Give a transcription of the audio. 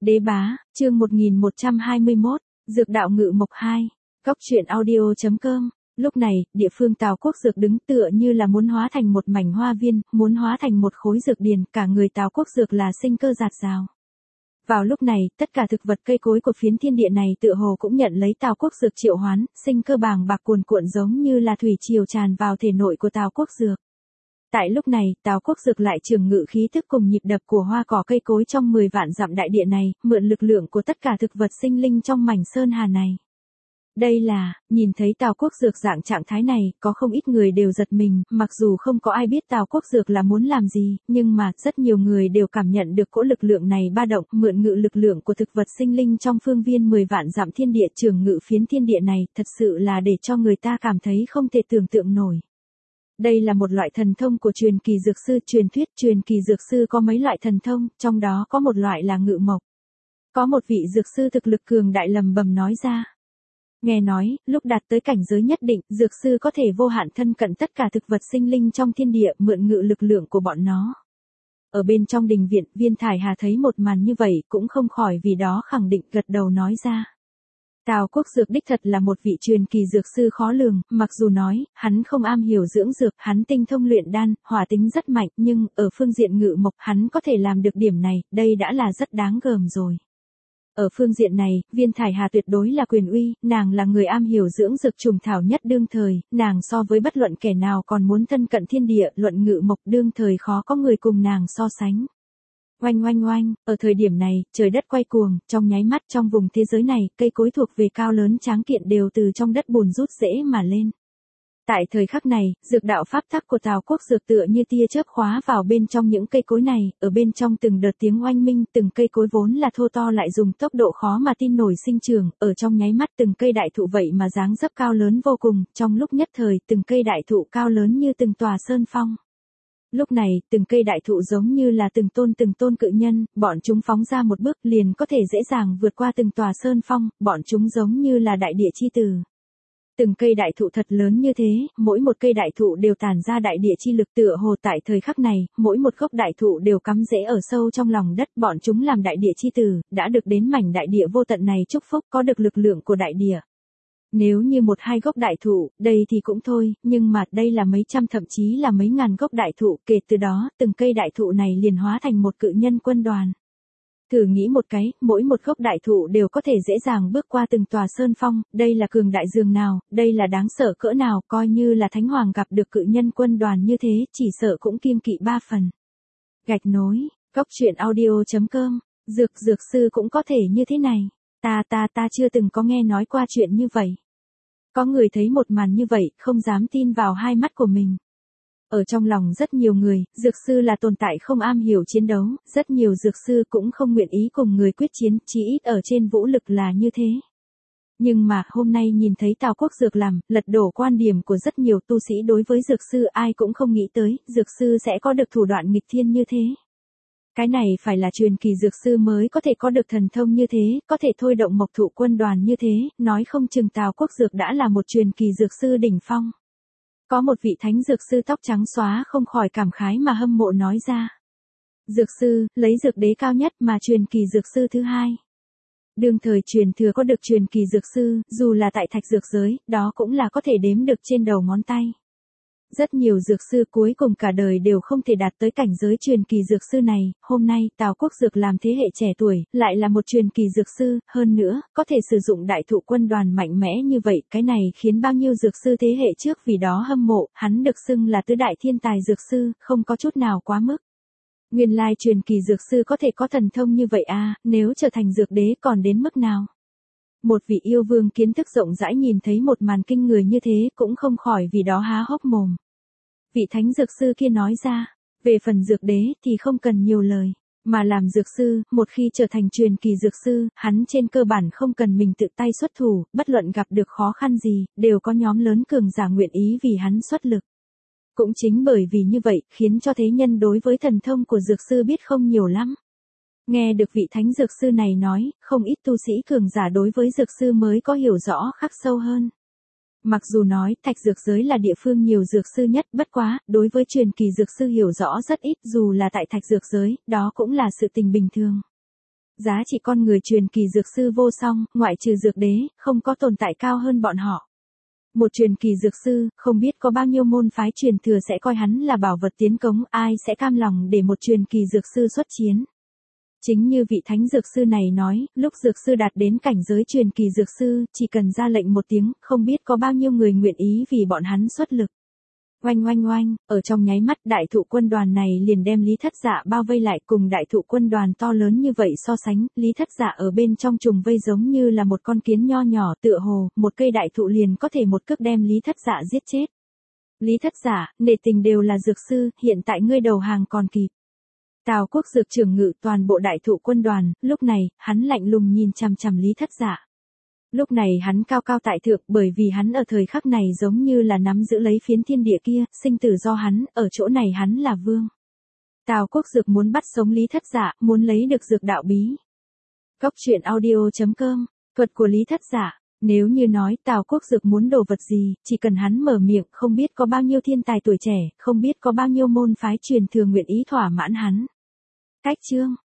Đế bá, chương 1121, Dược đạo ngự mộc 2, Cóc truyện audio.com. Lúc này, địa phương Tào Quốc Dược đứng tựa như là muốn hóa thành một mảnh hoa viên, muốn hóa thành một khối dược điền, cả người Tào Quốc Dược là sinh cơ dạt dào. Vào lúc này, tất cả thực vật cây cối của phiến thiên địa này tựa hồ cũng nhận lấy Tào Quốc Dược triệu hoán, sinh cơ bàng bạc cuồn cuộn giống như là thủy triều tràn vào thể nội của Tào Quốc Dược. Tại lúc này, Tào Quốc Dược lại trường ngự khí thức cùng nhịp đập của hoa cỏ cây cối trong 10 vạn dặm đại địa này, mượn lực lượng của tất cả thực vật sinh linh trong mảnh sơn hà này. Đây là, nhìn thấy Tào Quốc Dược dạng trạng thái này, có không ít người đều giật mình, mặc dù không có ai biết Tào Quốc Dược là muốn làm gì, nhưng mà, rất nhiều người đều cảm nhận được cỗ lực lượng này ba động, mượn ngự lực lượng của thực vật sinh linh trong phương viên 10 vạn dặm thiên địa trường ngự phiến thiên địa này, thật sự là để cho người ta cảm thấy không thể tưởng tượng nổi. Đây là một loại thần thông của truyền kỳ dược sư, truyền thuyết truyền kỳ dược sư có mấy loại thần thông, trong đó có một loại là ngự mộc. Có một vị dược sư thực lực cường đại lầm bầm nói ra. Nghe nói, lúc đạt tới cảnh giới nhất định, dược sư có thể vô hạn thân cận tất cả thực vật sinh linh trong thiên địa, mượn ngự lực lượng của bọn nó. Ở bên trong đình viện, Viên Thải Hà thấy một màn như vậy, cũng không khỏi vì đó khẳng định gật đầu nói ra. Tào Quốc Dược đích thật là một vị truyền kỳ dược sư khó lường, mặc dù nói, hắn không am hiểu dưỡng dược, hắn tinh thông luyện đan, hỏa tính rất mạnh, nhưng, ở phương diện ngự mộc, hắn có thể làm được điểm này, đây đã là rất đáng gờm rồi. Ở phương diện này, Viên Thải Hà tuyệt đối là quyền uy, nàng là người am hiểu dưỡng dược trùng thảo nhất đương thời, nàng so với bất luận kẻ nào còn muốn thân cận thiên địa, luận ngự mộc đương thời khó có người cùng nàng so sánh. Oanh oanh oanh, ở thời điểm này, trời đất quay cuồng, trong nháy mắt trong vùng thế giới này, cây cối thuộc về cao lớn tráng kiện đều từ trong đất bùn rút rễ mà lên. Tại thời khắc này, dược đạo pháp tắc của Tào Quốc Dược tựa như tia chớp khóa vào bên trong những cây cối này, ở bên trong từng đợt tiếng oanh minh, từng cây cối vốn là thô to lại dùng tốc độ khó mà tin nổi sinh trưởng, ở trong nháy mắt từng cây đại thụ vậy mà dáng dấp cao lớn vô cùng, trong lúc nhất thời, từng cây đại thụ cao lớn như từng tòa sơn phong. Lúc này, từng cây đại thụ giống như là từng tôn cự nhân, bọn chúng phóng ra một bước liền có thể dễ dàng vượt qua từng tòa sơn phong, bọn chúng giống như là đại địa chi tử. Từng cây đại thụ thật lớn như thế, mỗi một cây đại thụ đều tản ra đại địa chi lực tựa hồ tại thời khắc này, mỗi một gốc đại thụ đều cắm rễ ở sâu trong lòng đất, bọn chúng làm đại địa chi tử, đã được đến mảnh đại địa vô tận này chúc phúc, có được lực lượng của đại địa. Nếu như một hai gốc đại thụ, đây thì cũng thôi, nhưng mà đây là mấy trăm thậm chí là mấy ngàn gốc đại thụ, kể từ đó, từng cây đại thụ này liền hóa thành một cự nhân quân đoàn. Thử nghĩ một cái, mỗi một gốc đại thụ đều có thể dễ dàng bước qua từng tòa sơn phong, đây là cường đại dường nào, đây là đáng sợ cỡ nào, coi như là Thánh Hoàng gặp được cự nhân quân đoàn như thế, chỉ sợ cũng kiêng kỵ 3 phần. Gạch nối, Cóc truyện audio.com, dược sư cũng có thể như thế này, ta chưa từng có nghe nói qua chuyện như vậy. Có người thấy một màn như vậy, không dám tin vào hai mắt của mình. Ở trong lòng rất nhiều người, dược sư là tồn tại không am hiểu chiến đấu, rất nhiều dược sư cũng không nguyện ý cùng người quyết chiến, chỉ ít ở trên vũ lực là như thế. Nhưng mà, hôm nay nhìn thấy Tào Quốc Dược làm, lật đổ quan điểm của rất nhiều tu sĩ đối với dược sư, ai cũng không nghĩ tới, dược sư sẽ có được thủ đoạn nghịch thiên như thế. Cái này phải là truyền kỳ dược sư mới có thể có được thần thông như thế, có thể thôi động mộc thụ quân đoàn như thế, nói không chừng Tào Quốc Dược đã là một truyền kỳ dược sư đỉnh phong. Có một vị thánh dược sư tóc trắng xóa không khỏi cảm khái mà hâm mộ nói ra. Dược sư, lấy dược đế cao nhất mà truyền kỳ dược sư thứ hai. Đương thời truyền thừa có được truyền kỳ dược sư, dù là tại thạch dược giới, đó cũng là có thể đếm được trên đầu ngón tay. Rất nhiều dược sư cuối cùng cả đời đều không thể đạt tới cảnh giới truyền kỳ dược sư này, hôm nay Tào Quốc Dược làm thế hệ trẻ tuổi, lại là một truyền kỳ dược sư, hơn nữa, có thể sử dụng đại thụ quân đoàn mạnh mẽ như vậy, cái này khiến bao nhiêu dược sư thế hệ trước vì đó hâm mộ, hắn được xưng là tứ đại thiên tài dược sư, không có chút nào quá mức. Nguyên lai truyền kỳ dược sư có thể có thần thông như vậy à, nếu trở thành dược đế còn đến mức nào? Một vị yêu vương kiến thức rộng rãi nhìn thấy một màn kinh người như thế cũng không khỏi vì đó há hốc mồm. Vị thánh dược sư kia nói ra, về phần dược đế thì không cần nhiều lời, mà làm dược sư, một khi trở thành truyền kỳ dược sư, hắn trên cơ bản không cần mình tự tay xuất thủ, bất luận gặp được khó khăn gì, đều có nhóm lớn cường giả nguyện ý vì hắn xuất lực. Cũng chính bởi vì như vậy, khiến cho thế nhân đối với thần thông của dược sư biết không nhiều lắm. Nghe được vị thánh dược sư này nói, không ít tu sĩ cường giả đối với dược sư mới có hiểu rõ khắc sâu hơn. Mặc dù nói thạch dược giới là địa phương nhiều dược sư nhất, bất quá, đối với truyền kỳ dược sư hiểu rõ rất ít, dù là tại thạch dược giới, đó cũng là sự tình bình thường. Giá trị con người truyền kỳ dược sư vô song, ngoại trừ dược đế, không có tồn tại cao hơn bọn họ. Một truyền kỳ dược sư, không biết có bao nhiêu môn phái truyền thừa sẽ coi hắn là bảo vật tiến cống, ai sẽ cam lòng để một truyền kỳ dược sư xuất chiến. Chính như vị thánh dược sư này nói, lúc dược sư đạt đến cảnh giới truyền kỳ dược sư, chỉ cần ra lệnh một tiếng, không biết có bao nhiêu người nguyện ý vì bọn hắn xuất lực. Oanh oanh oanh, ở trong nháy mắt đại thụ quân đoàn này liền đem Lý Thất Dạ bao vây lại, cùng đại thụ quân đoàn to lớn như vậy so sánh, Lý Thất Dạ ở bên trong trùng vây giống như là một con kiến nho nhỏ, tựa hồ, một cây đại thụ liền có thể một cước đem Lý Thất Dạ giết chết. Lý Thất Dạ, nể tình đều là dược sư, hiện tại ngươi đầu hàng còn kịp. Tào Quốc Dược trưởng ngự toàn bộ đại thụ quân đoàn, lúc này, hắn lạnh lùng nhìn chằm chằm Lý Thất Dạ. Lúc này hắn cao cao tại thượng, bởi vì hắn ở thời khắc này giống như là nắm giữ lấy phiến thiên địa kia, sinh tử do hắn, ở chỗ này hắn là vương. Tào Quốc Dược muốn bắt sống Lý Thất Dạ, muốn lấy được dược đạo bí. Cốc truyện audio.com, thuật của Lý Thất Dạ. Nếu như nói Tào Quốc Dược muốn đồ vật gì, chỉ cần hắn mở miệng, không biết có bao nhiêu thiên tài tuổi trẻ, không biết có bao nhiêu môn phái truyền thừa nguyện ý thỏa mãn hắn. Cách chương